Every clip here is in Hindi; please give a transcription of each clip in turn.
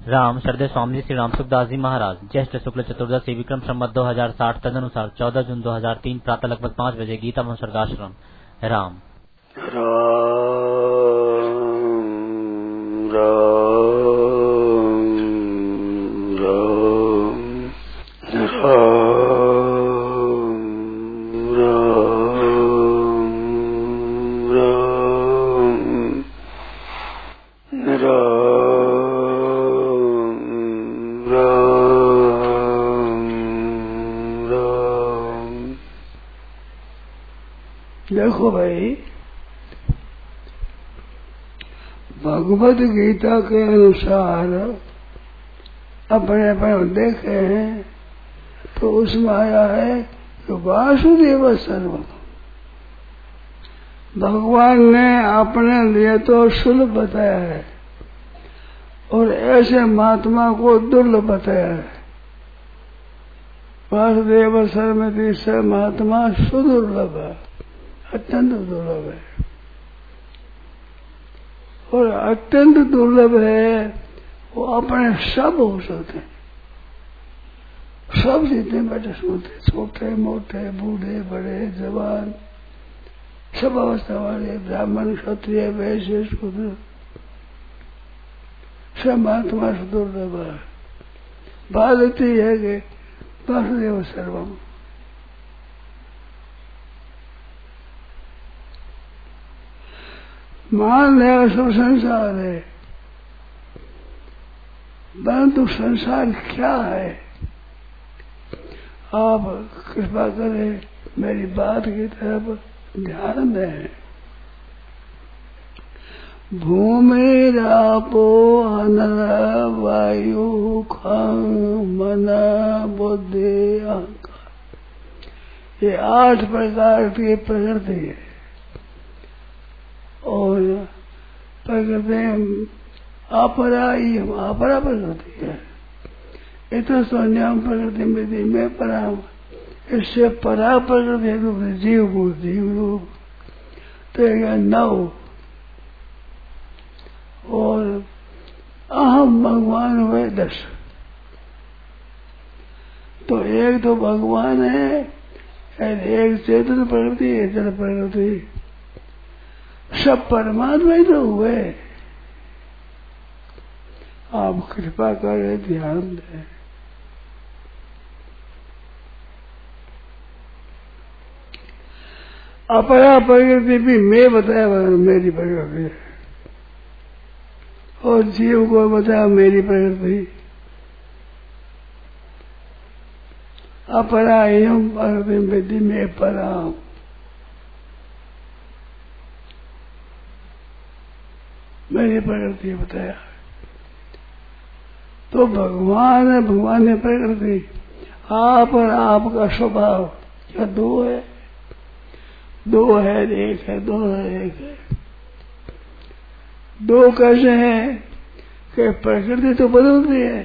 राम श्रद्धेय स्वामी श्री राम सुखदास जी महाराज ज्येष्ठ शुक्ल चतुर्दशी विक्रम संवत 2060 तदनुसार 14 जून 2003 प्रातः लगभग 5 बजे गीता सर्गाश्रम राम देखो भाई, भगवत गीता के अनुसार अपने अपने देखे हैं तो उसमें आया है कि वासुदेव सर्वम। भगवान ने अपने लिए तो सुलभ बताया है और ऐसे महात्मा को दुर्लभ बताया है। वासुदेव सर्वमिति से महात्मा सुदुर्लभ है, अत्यंत दुर्लभ है। और अत्यंत दुर्लभ है वो अपने सब हो सकते हैं, सब जितने बैठे सोते, छोटे मोटे बूढ़े बड़े जवान, सब अवस्था वाले, ब्राह्मण क्षत्रिय वैश्य शूद्र, सब महात्मा से दुर्लभ है। बात इतनी है कि वासुदेव सर्वम। मान लिया सब संसार है, परंतु संसार क्या है? आप कृपा करें मेरी बात की तरफ ध्यान दें। भूमिरापो अनल वायु खं मन बुद्धि अहंकार, ये 8 प्रकार की प्रकृति है। और प्रकृति अपरा प्रकृति है। इतना सोन्याम प्रकृति विधि में पराम, इससे परा प्रकृति रूप जीव रूप तो 9। और अहम भगवान हुए 10। तो एक तो भगवान है, एक चेतन प्रकृति है, जड़ प्रकृति, सब परमात्मा ही तो हुए। आप कृपा करें ध्यान दें। अपरा प्रकृति भी मैं बताया मेरी प्रकृति है, और जीव को बताया मेरी प्रकृति। अपरा एवं प्रकृति विधि में पराम। मेरी प्रकृति बताया तो भगवान है, भगवान ने प्रकृति। आप और आपका स्वभाव क्या 2 है? 2 है, 1 है, 2 है, 1 है। 2 कैसे है कि प्रकृति तो बदलती है।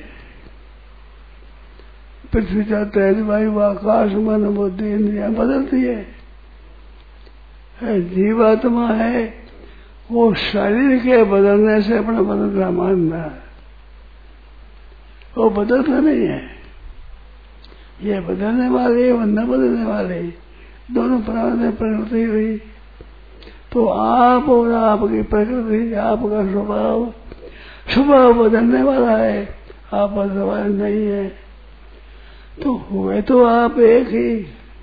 पृथ्वी का तेज वायु आकाश मन बुद्धि इंद्रिया बदलती है। जीवात्मा है, वो शरीर के बदलने से अपना बदलना मानना है, वो बदलता नहीं है। ये बदलने वाले वो न बदलने वाले, दोनों प्रकार से प्रकृति हुई। तो आप और आपकी प्रकृति, आपका स्वभाव बदलने वाला है, आप बदलने नहीं है। तो हुए तो आप एक ही।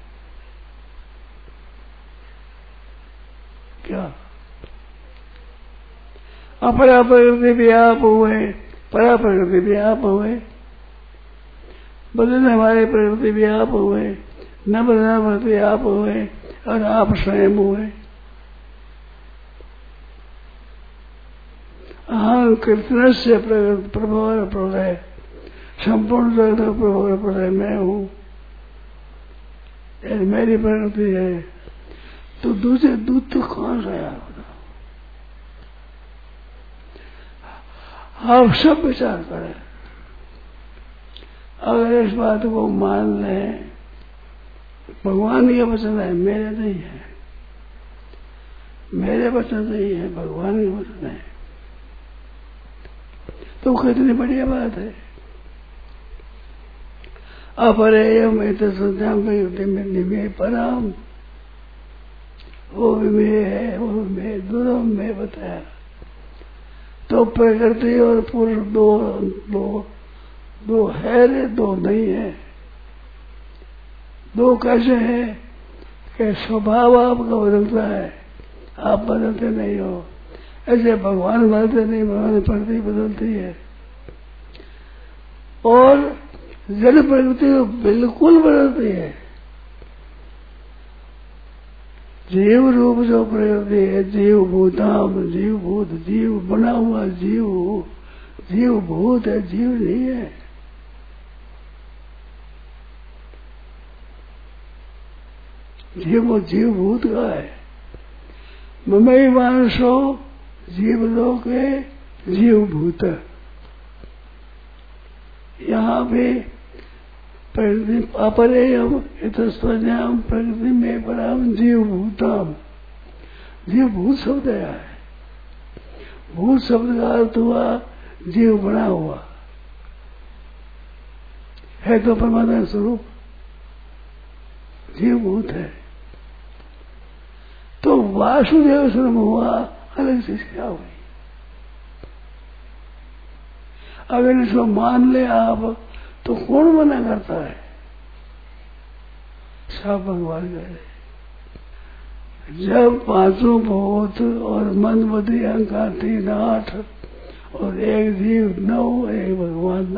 क्या अपरा प्रकृति भी आप हुए, परा प्रकृति भी आप हुए, बदलने वाले प्रकृति भी आप हुए, न बदलने वाले आप हुए, और आप स्वयं हुए। अहं कृष्ण से प्रभव प्रलय, संपूर्ण जगत प्रभव प्रलय मैं हूँ, मेरी प्रकृति है। तो दूसरे दूध तो कौन सा यार? आप सब विचार करें। अगर इस बात को मान लें, भगवान के वचन है, मेरे नहीं है, मेरे वचन नहीं है, भगवान के वचन है। तो कितनी बढ़िया बात है। अपरेयम संध्याम में पराम, वो भी मैं है, वो भी मैं, दोनों में बताया। तो प्रकृति और पुरुष दो है रे, दो नहीं है। दो कैसे है कि स्वभाव आपका बदलता है, आप बदलते नहीं हो। ऐसे भगवान बदलते नहीं, भगवान प्रकृति बदलती है। और जड़ प्रकृति तो बिल्कुल बदलती है। जीव रूप जो प्रकृति है, जीव भूताम, जीव भूत, जीव बना हुआ जीव, जीव भूत है, जीव नहीं है। जीव जीव भूत का है। ममई मानसो जीव लोक है, जीव भूत। यहाँ पे प्रकृति अपरेयम इतस्वज्ञाम प्रकृति में पराम जीव भूताम। जीव भूत शब्द आया है। भूत शब्द का अर्थ हुआ जीव बना हुआ है, तो परमात्मा स्वरूप जीव भूत है। तो वासुदेव स्वरूप हुआ, अलग चीज क्या हुई। अगर इसको मान ले आप तो कौन मना करता है। सब भगवान करे। जब पांचों भूत और मन बुद्धि अहंकार 3 8 और एक जीव 9, एक भगवान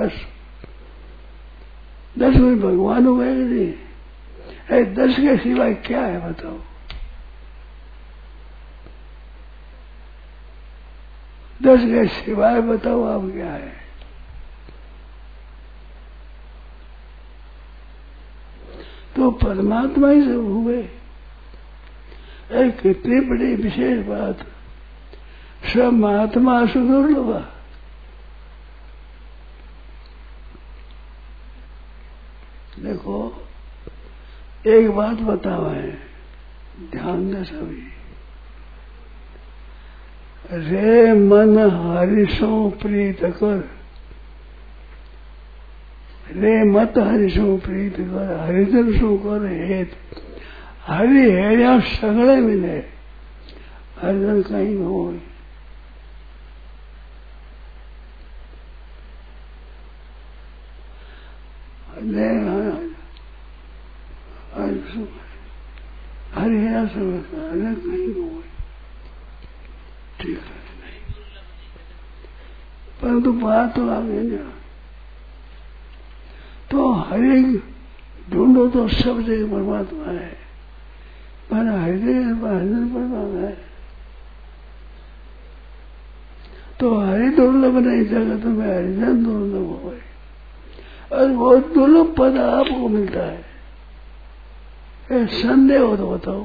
10 में भगवान हुए नहीं। 10 के सिवाय क्या है बताओ। 10 के सिवाय बताओ आप क्या है। तो परमात्मा ही सब हुए। एक कितनी बड़ी विशेष बात। सब महात्मा सुदुर्लभ। देखो एक बात बताओ है, ध्यान दे सभी। रे मन हरिशो प्रीत कर, रे मत हरिशो प्रीत कर, हरिजन शो कर हेत। हरि हेरिया सगड़े मिले, हरिजन कहीं हो। हरिया सब कहीं हो, ठीक है नहीं। परंतु बात तो आगे ना। तो हर एक ढूंढो तो सब जगह परमात्मा है, पर हरिजन परमात्मा है। तो हरि दुर्लभ नहीं, जगत में हरिजन दुर्लभ हो गए। और वो दुर्लभ पद आपको मिलता है। संदेह हो तो बताओ।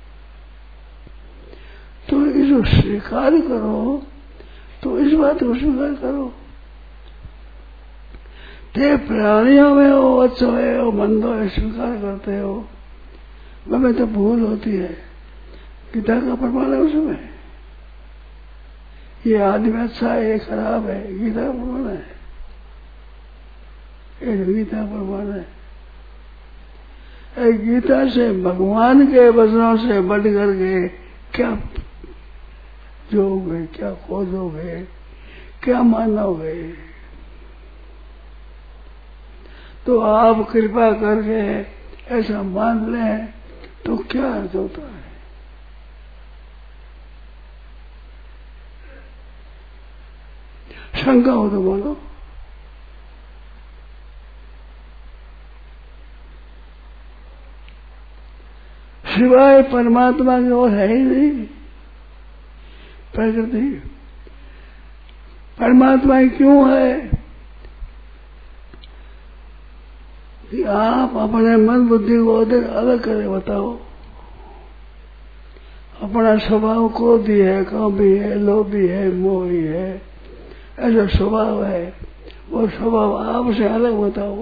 तो इसको स्वीकार करो, तो इस बात को स्वीकार करो। ते प्राणियों में हो, अच्छो है हो, मंदो है, स्वीकार करते हो। हमें तो भूल होती है। गीता का प्रमाण है उसमें। ये आदमी अच्छा है, ये खराब है, गीता का प्रमाण है। ये गीता प्रमाण है। गीता से भगवान के वचनों से बढ़ करके क्या जोगे, क्या खोजोगे, क्या मानोगे। तो आप कृपा करके ऐसा मान लें तो क्या अर्थ होता है। शंका हो तो बोलो। सिवाय परमात्मा की ओर है ही नहीं प्रकृति। परमात्मा क्यों है कि आप अपने मन बुद्धि को अलग करे बताओ। अपना स्वभाव क्रोधी है, कामी है, लोभी है, मोही है, ऐसा स्वभाव है। वो स्वभाव आपसे अलग बताओ।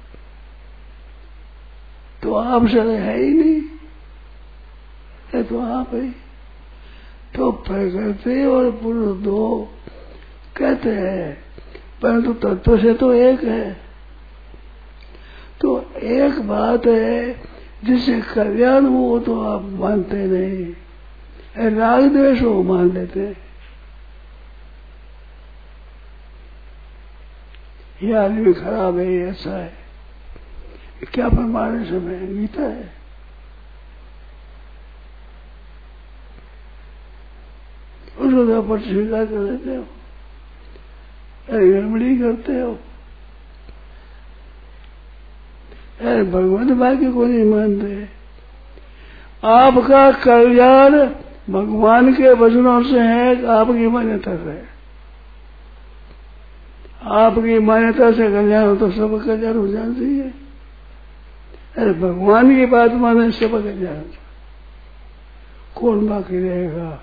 तो आपसे अलग है ही नहीं, है तो आप ही। तो प्रकृति और पुरुष दो कहते हैं परंतु तत्व से तो एक है। तो एक बात है जिससे कल्याण हो तो आप मानते नहीं, राग द्वेष हो मान लेते हैं। ये आदमी खराब है, ये ऐसा है, क्या प्रमाण है? समय गीता है। उसको तो आप स्वीकार कर देते हो, अरे गड़बड़ी करते हो, अरे भगवान बाकी को नहीं मानते। आपका कल्याण भगवान के वचनों से है, आपकी मान्यता से। आपकी मान्यता से कल्याण हो तो सब कल्याण हो जाना चाहिए। अरे भगवान की बात माने सब कल्याण, कौन बाकी रहेगा?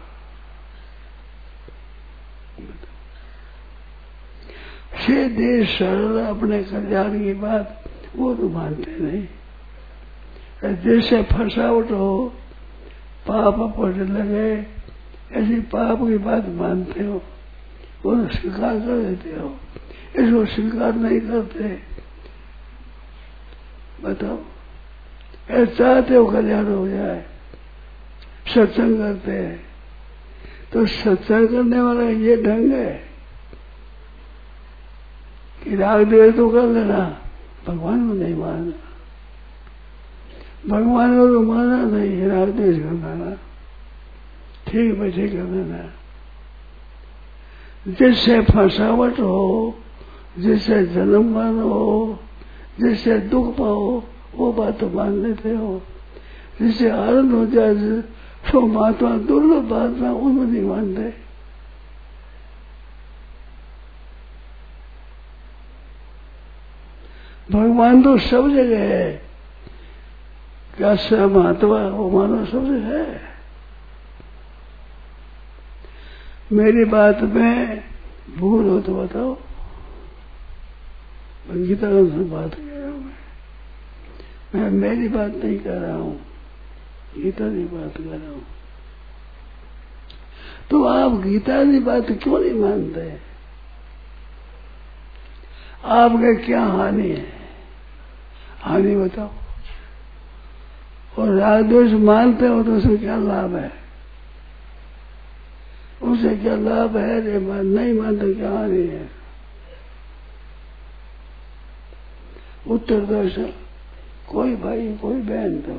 सीधे सरल अपने कल्याण की बात वो तो मानते नहीं। जैसे फसावट हो, पाप पर लगे, ऐसी पाप की बात मानते हो, वो तो स्वीकार कर देते हो। इसको स्वीकार नहीं करते, बताओ। ऐसा चाहते हो कल्याण हो जाए, सत्संग करते हैं, तो सत्संग करने वाला ये ढंग है कि राग द्वेष तो कर लेना, भगवान को नहीं मानना। भगवान को तो माना नहीं, राग द्वेष कर देना, ठीक बैठे कर देना। जिससे फंसावट हो, जिससे जन्म मरण हो, जिससे दुख पाओ, वो बात तो मान लेते हो। जिससे आनंद हो जाए, सो महात्मा दुर्लभ बात ना, उनको नहीं मानते। भगवान तो सब जगह है, क्या सब महात्मा वो मानो सब जगह है। मेरी बात में भूल हो तो बताओ, गीता से बात कर रहा हूं मैं मेरी बात नहीं कर रहा हूं, गीता की बात कर रहा हूं। तो आप गीता की बात क्यों नहीं मानते? आपके क्या हानि है? हानि बताओ। और राग द्वेष मानते हो तो उसमें क्या लाभ है? उसे क्या लाभ है? रे नहीं मानते क्या हानि है? उत्तर दर्शन कोई भाई कोई बहन दो,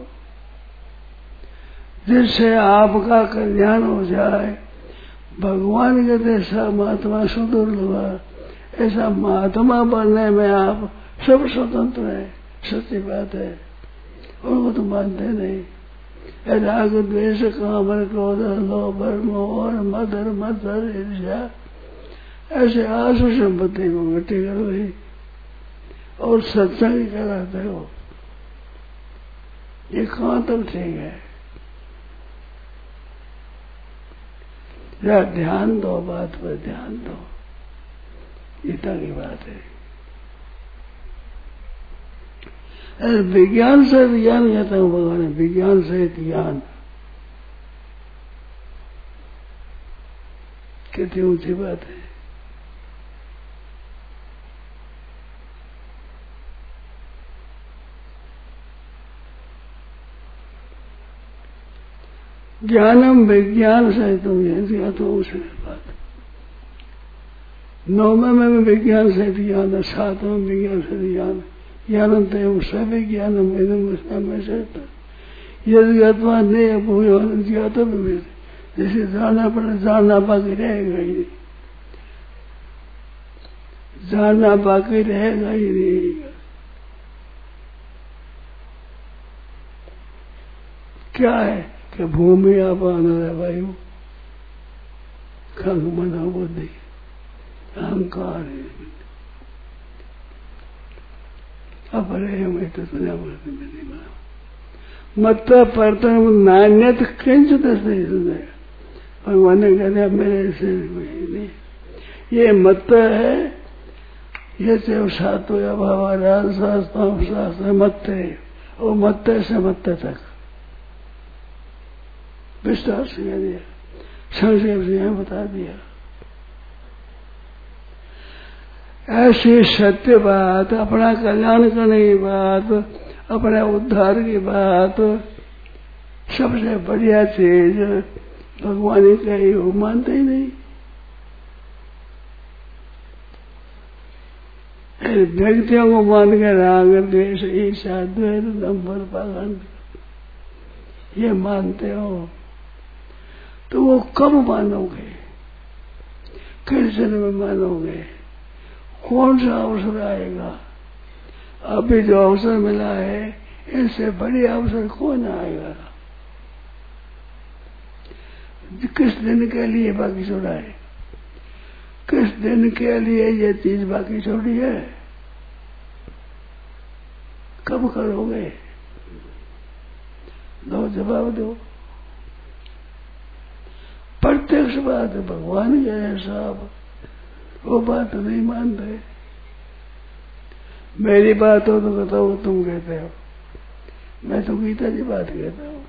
जिससे आपका कल्याण हो जाए। भगवान के जैसा महात्मा सुदुर्लभ, ऐसा महात्मा बनने में आप सब स्वतंत्र है, सच्ची बात है। उनको तो मानते नहीं। राग द्वेष काम क्रोध लोभ मोह और मदर मदर ईर्ष्या, ऐसे आसु संपत्ति को इकट्ठी कर ली और सत्संग कराते हो। ये कहाँ तक ठीक है? या ध्यान दो, बात पर ध्यान दो, गीता की बात है। अरे विज्ञान से ज्ञान कहता हूँ भगवान, विज्ञान से ज्ञान कितनी ऊंची बात है। ज्ञानम विज्ञान से तुम ये तो उसमें बात। 9वें में विज्ञान से ज्ञान है, 7वें विज्ञान से ज्ञान। ज्ञानम तय सभी ज्ञानम में से यदि अथवा नहीं भूयो ज्ञात भी, जैसे जानना पड़े, जानना बाकी रहेगा ही नहीं, जानना बाकी रहेगा ही नहीं। क्या है कि भूमि आप आनंद वायु खंग मना बुद्धि अहंकार है। अपरे में तो सुना बोलते नहीं माना मत परतन नान्यत किंचित नहीं सुने। भगवान ने कहते मेरे से नहीं, ये मत है, ये जो सातो या भावा शास्त्र मत है, वो मत से मत तक विस्तार से कह दिया, संक्षेप से यहाँ बता दिया। ऐसी सत्य बात, अपना कल्याण करने की बात, अपने उद्धार की बात, सबसे बढ़िया चीज भगवान ने कही, वो मानते ही नहीं। व्यक्तियों को मान के राग द्वेष ईर्ष्या द्वेष दंभ पाखंड ये मानते हो तो वो कब मानोगे, किस जन्म में मानोगे, कौन सा अवसर आएगा? अभी जो अवसर मिला है इससे बड़ी अवसर कौन आएगा? किस दिन के लिए बाकी छोड़ा है? किस दिन के लिए ये चीज बाकी छोड़ी है? कब करोगे? दो जवाब दो। प्रत्यक्ष बात है, भगवान के है साहब, वो बात नहीं मानते। मेरी बात हो तो कहता हूँ तुम कहते हो, मैं तो गीता की बात कहता हूँ।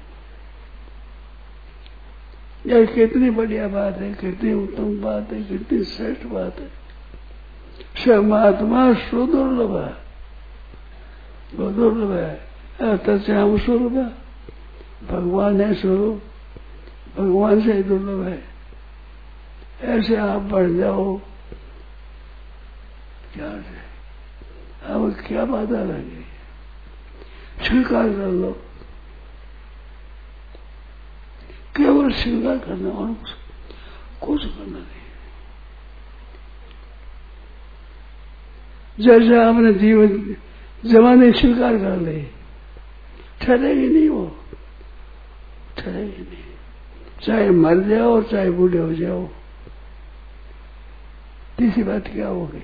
यह कितनी बढ़िया बात है, कितनी उत्तम बात है, कितनी श्रेष्ठ बात है। परमात्मा सुदुर्लभ है, वो दुर्लभ है, तस्याम सुलभ, भगवान है स्वरूप, भगवान से दुर्लभ है। ऐसे आप बढ़ जाओ, क्या है अब क्या बाधा लगी? स्वीकार कर लो, केवल स्वीकार करना और कुछ करना नहीं। जैसे आपने जीवन जमाने स्वीकार कर ले, ठहरेगी नहीं, वो ठहरेगी नहीं। चाहे मर जाओ और चाहे बूढ़े हो जाओ, तीसरी बात क्या होगी?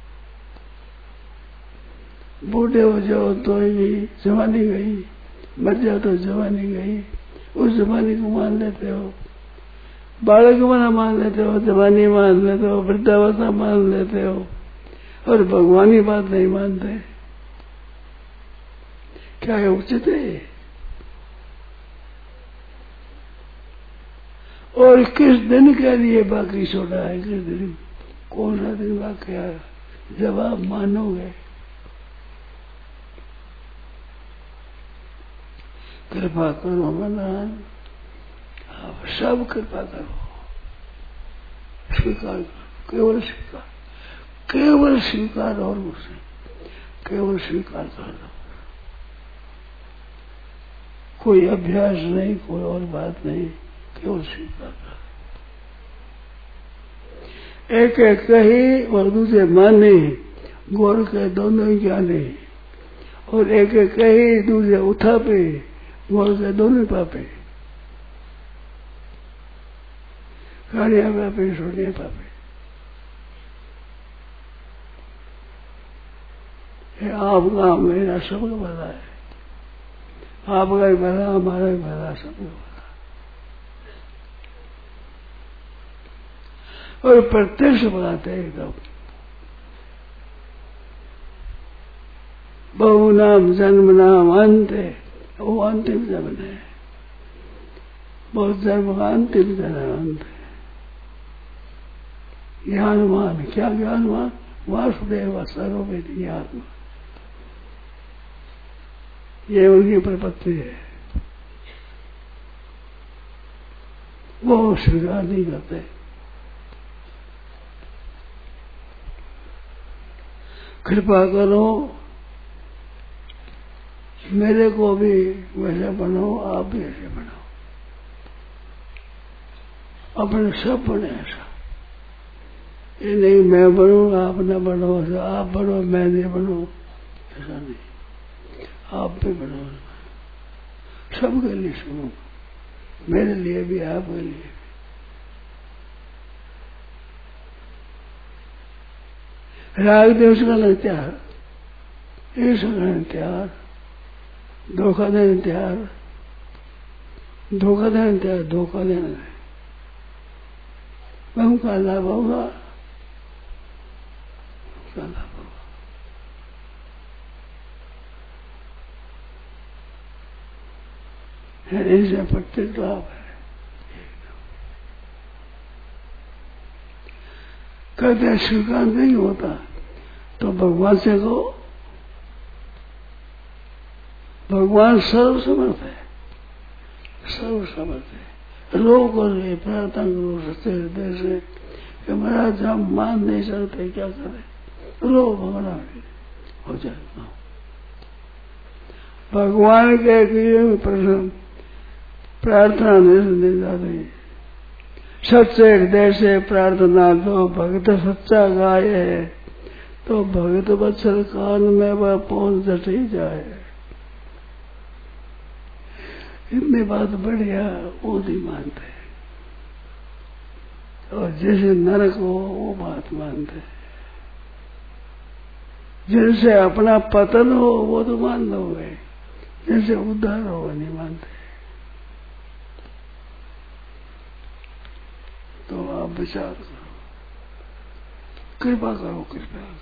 बूढ़े हो जाओ तो ही जवानी गई, मर जाओ तो जवानी गई। उस जवानी को मान लेते हो, बालक मना मान लेते हो, जवानी मान लेते हो, वृद्धावस्था मान लेते हो, और भगवानी बात नहीं मानते। क्या है उचित है? और किस दिन के लिए बाकी छोड़ा है? किस दिन, कौन सा दिन बाकी है? जब आप मानोगे, कृपा करो भगवान, आप सब कृपा करो, स्वीकार करो, केवल स्वीकार, केवल स्वीकार, और मुझसे केवल स्वीकार कर दो। कोई अभ्यास नहीं, कोई और बात नहीं, केवल स्वीकार कर। एक एक कही और दूसरे माने, गौर के दोनों ही ज्ञाने, और एक एक कही दूसरे उठापे, गौर के दोनों पापे। कालिया पापे, सोनिया पापे। आपका मेरा सबका भला है, आपका ही भला, हमारा ही भला, सबका भला। और प्रत्यक्ष बात है एकदम। बहु नाम जन्म नाम अंत है, वो अंतिम जन्म है। बहुत जन्म का अंतिम जन्म अंत है। ज्ञानवान, क्या ज्ञानवान? वासुदेव सर्ववेदी आत्मा, ये उनकी प्रपत्ति है। वो स्वीकार नहीं करते। कृपा करो, मेरे को भी वैसे बनाओ, आप भी ऐसे बनाओ, अपने सब बने ऐसा। ये नहीं मैं बनूं आप न बनो, आप बनो मैं नहीं बनूं, ऐसा नहीं। आप भी बनो, सबके लिए सुनो, मेरे लिए भी, आपके लिए भी। राग देश का नहीं त्यार, ईर्ष करने त्यार, धोखा देने त्यार, धोखा देने त्यार, धोखा देने बहु का लाभ होगा, उसका लाभ होगा। ऐसे प्रत्येक लाभ है। कहते स्वीकार नहीं होता, तो भगवान से कहो, भगवान सर्वसमर्थ है, सर्वसमर्थ है। रो कर प्रार्थना करो सच्चे हृदय से कि महाराज हम मान नहीं सकते, क्या करें, रो भगवान हो जाएगा। भगवान के किए प्रश्न प्रार्थना नहीं जाती। सच्चे हृदय से प्रार्थना तो भक्त सच्चा गाय है, तो भगत वत्सल कान में वह पहुंच जट ही जाए। इतनी बात बढ़िया वो नहीं मानते, और जैसे नरक हो वो बात मानते। जिनसे अपना पतन हो वो तो मान लोगे, जैसे उद्धार हो वो नहीं मानते। तो आप विचार करो, कृपा करो, कृपा करो।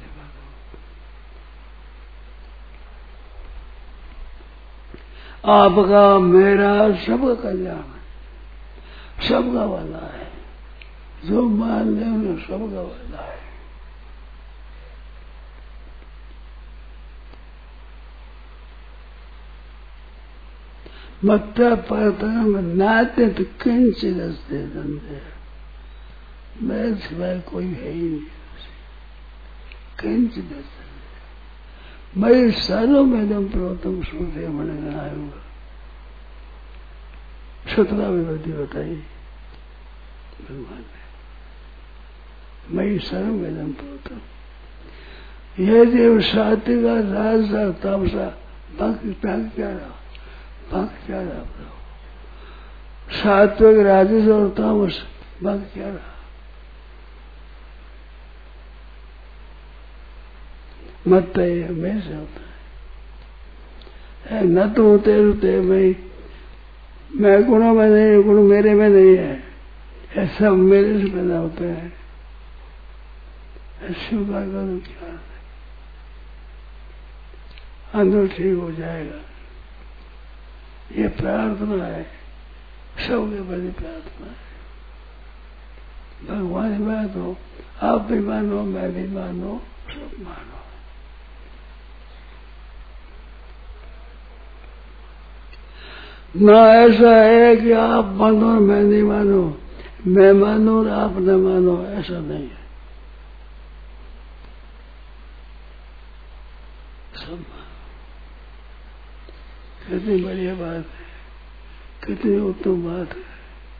आपका मेरा सबका कल्याण है, सबका वाला है। जो मान ले उन्हें सबका वाला है। मत्ता परतम नाते तो किंचित अस्ते धंधे, मेरे सिवाय कोई है ही नहीं। किंचित अस्ते मैं सर्व में दम प्रोतम सूर्य मन गणाऊंगा। 17 विभूति बताई भगवान ने, मैं सर्व में दम प्रोतम। यह देव सात्विका राजसा तामसा भक्ति त्याग क्या रहा, भक्त क्या रहा, सात्विक राजस और तामस भक्त क्या रहा। मत में से होता है, न तो होते रुते मैं गुणों में नहीं, गुण मेरे में नहीं है, ये सब मेरे से पैदा होते हैं। स्वीकार करो, क्या अंदर ठीक हो जाएगा। ये प्रार्थना है, सबके बड़ी प्रार्थना है। भगवान मानो, आप भी मानो, मैं भी मानो, सब मानो। ना ऐसा है कि आप मानो और मैं नहीं मानो, मैं मानो और आप न मानो, ऐसा नहीं है। सब मानो। कितनी बढ़िया बात है, कितनी उत्तम बात है।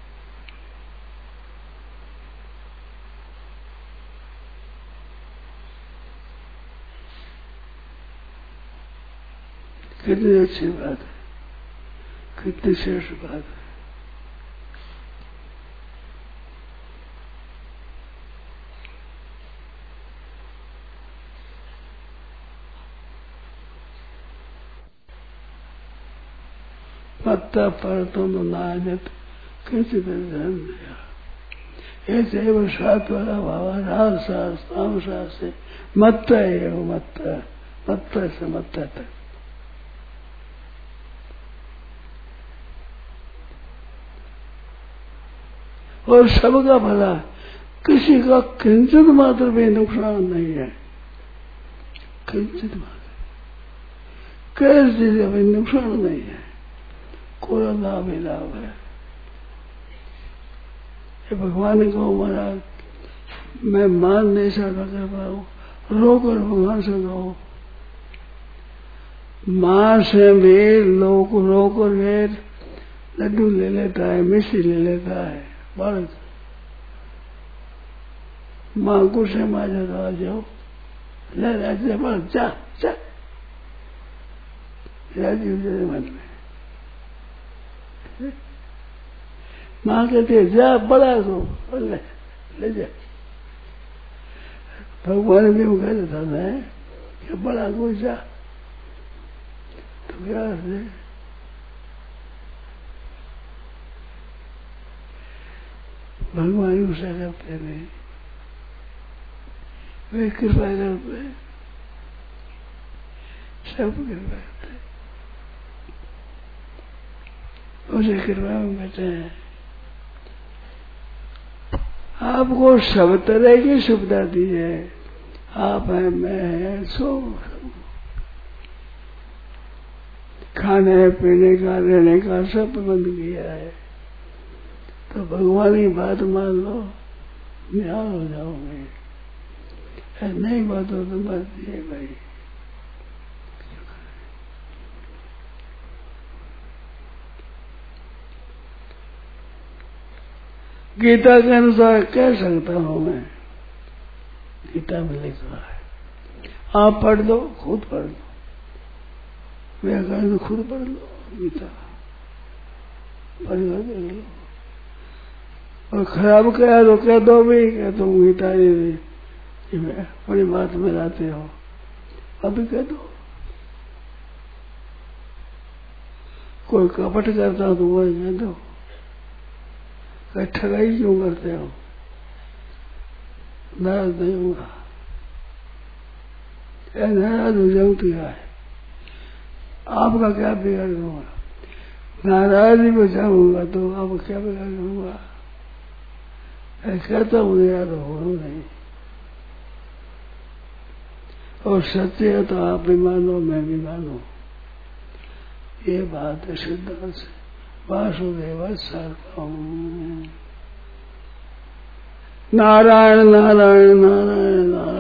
कितनी अच्छी बात है, कितनी श्रेष्ठ बात है। मत्ता पर तुम नायत किसी ध्यान दिया। ऐसे वो सात वाला भावा राजसा से मत्ता है, वो मत्ता से मत्ता तक। और सबका भला, किसी का किंचित मात्र भी नुकसान नहीं है, किंचित मात्र, किसी का भी नुकसान नहीं है, कोई लाभ ही लाभ है। ये भगवान को महाराज मैं मान नहीं सकता कर पाऊँ, रोकर भगवान से कहो। मां से भी लोग रोकर लड्डू ले लेता है, मिश्री ले लेता है बालक। मां को से मां आ जाओ, ले जाते बालक जा जा, राजी हो जाए मन में। मां कहते जा बड़ा को ले जा। भगवान भी वो कहता था ना कि बड़ा को जा, तो क्या है भगवान उसे करते नहीं, वे कृपा करते, सब कृपा करते, उसे कृपा में बैठे हैं। आपको सब तरह की सुविधा दी है, आप है, मैं है, सो खाने पीने का रहने का सब प्रबंध किया है। तो भगवान की बात मान लो, निहाल हो जाओगे। नहीं बात हो तो बात है भाई। गीता के अनुसार कह सकता हूं मैं, गीता में लिखा है। आप पढ़ लो, खुद पढ़ लो, व्याकरण खुद पढ़ लो, गीता पढ़ कर देख लो। और खराब कहा तो कह दो भी कि तुम गीता बड़ी बात में लाते हो, अभी कह दो। कोई कपट करता हो तो वही कह दो, ठगाई क्यों करते हो, नाराज नहीं होगा। नाराज हो जाऊं तो क्या है, आपका क्या बिगाड़ दूंगा। नाराज ही बचाऊंगा तो आप क्या बिगाड़ दूंगा। कहता हूँ याद हो नहीं। और सत्य है तो आप भी मानो, मैं भी मानो। ये बात है सिद्धांत से। वासुदेव सर्वम। नारायण नारायण नारायण नारायण।